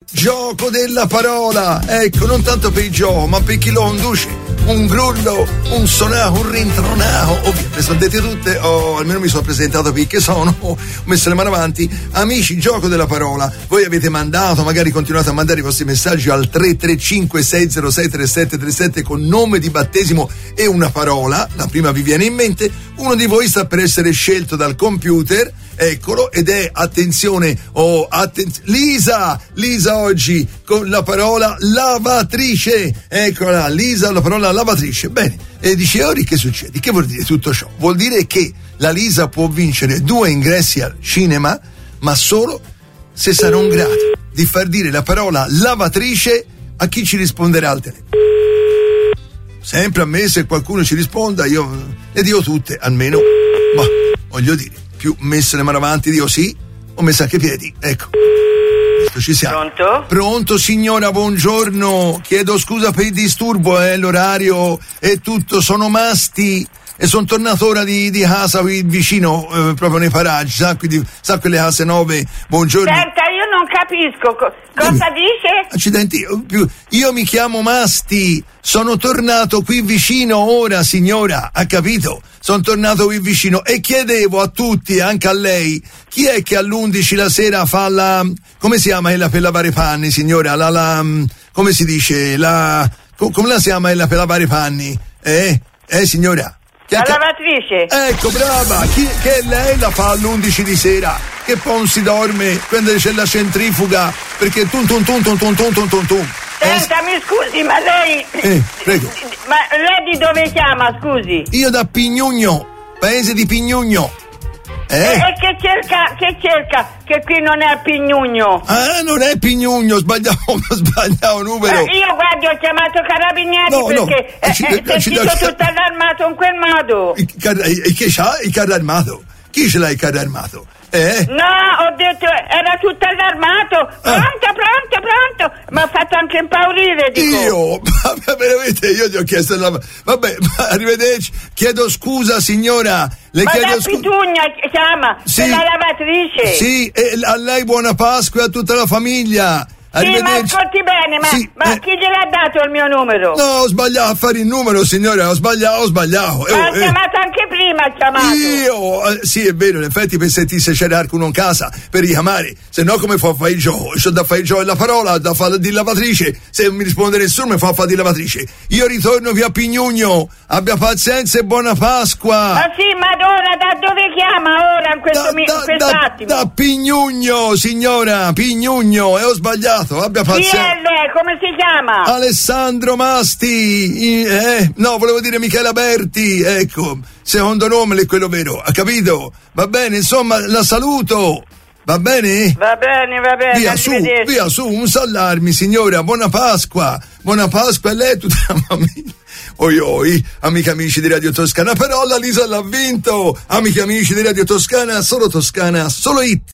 Gioco della parola, ecco, non tanto per il gioco, ma per chi lo conduce. Un grullo, un sonaco, un rintronaco, ovviamente sono dette tutte, almeno mi sono presentato perché sono, ho messo le mani avanti. Amici, gioco della parola, voi avete mandato, magari continuate a mandare i vostri messaggi al 335-606-3737 con nome di battesimo e una parola, la prima vi viene in mente, uno di voi sta per essere scelto dal computer. Eccolo, ed è, attenzione, Lisa oggi con la parola lavatrice, eccola, Lisa, la parola lavatrice. Bene, e dice, ora che succede? Che vuol dire tutto ciò? Vuol dire che la Lisa può vincere 2 ingressi al cinema, ma solo se sarà in grado di far dire la parola lavatrice a chi ci risponderà al telefono. Sempre a me, se qualcuno ci risponda, io le dico tutte, almeno, ma voglio dire, più messe le mani avanti dico sì, ho messo anche i piedi, ecco. Questo ci siamo. Pronto? Pronto signora, buongiorno, chiedo scusa per il disturbo, l'orario è tutto, sono Masti e sono tornato ora di casa qui vicino, proprio nei paraggi, sa quelle case nuove, buongiorno. Senta, io non capisco, cosa dice? Accidenti, io mi chiamo Masti, sono tornato qui vicino ora signora, ha capito? Sono tornato qui vicino e chiedevo a tutti, anche a lei, chi è che all'11 la sera fa la, come si chiama ella per lavare i panni signora? Come si dice? Come la si chiama ella per lavare i panni? Signora? La lavatrice. Ecco, brava, che lei la fa all'11 di sera, che poi non si dorme quando c'è la centrifuga, perché tum. Senta, mi scusi, ma lei... prego. Ma lei di dove chiama, scusi? Io da Pignugno, paese di Pignugno. E che cerca? Che qui non è a Pignugno. Ah, non è Pignugno, sbagliavo numero. Io guardi, ho chiamato Carabinieri perché sentito tutto allarmato in quel modo. Che c'ha il carro armato? Chi ce l'ha il carro armato? No, ho detto, era tutto allarmato. Pronto. Mi ha fatto anche impaurire, dico. Io? Veramente, io ti ho chiesto vabbè, arrivederci. Chiedo scusa, signora. Le ma chiedo da Pitugna chiama, sì, la lavatrice. Sì, e a lei buona Pasqua e a tutta la famiglia. Sì, ma ascolti bene, ma chi gliel'ha dato il mio numero? No, ho sbagliato a fare il numero, signora, ho sbagliato. Ma ha chiamato anche prima, ha chiamato. Io? Sì, è vero, in effetti per sentire se c'era qualcuno in casa per richiamare, se no come fa a fare il gioco? C'ho da fare il gioco della parola, da fare di lavatrice, se non mi risponde nessuno mi fa fare di lavatrice. Io ritorno via Pignugno, abbia pazienza e buona Pasqua. Ma sì, ma ora da dove chiama ora in quest'attimo? Da Pignugno, signora, Pignugno, e ho sbagliato. Abbia pazienza. Chi è lei? Come si chiama? Alessandro Masti. No, volevo dire Michela Berti. Ecco, secondo nome è quello vero. Ha capito? Va bene, insomma, la saluto. Va bene? Va bene. Via su, un sallarmi, signora. Buona Pasqua a lei e tutta la famiglia. Oi, amici di Radio Toscana. Però la Lisa l'ha vinto. Amici di Radio Toscana, solo hit.